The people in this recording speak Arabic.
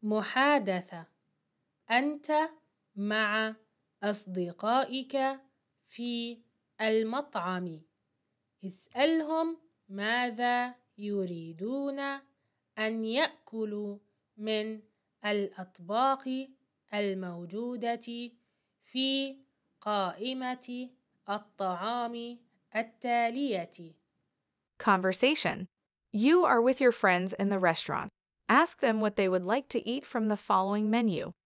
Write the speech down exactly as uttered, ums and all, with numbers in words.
محادثة. أنت مع أصدقائك في المطعم. اسألهم ماذا يريدون أن يأكلوا من الأطباق الموجودة في قائمة الطعام التالية. Conversation. You are with your friends in the restaurant. Ask them what they would like to eat from the following menu.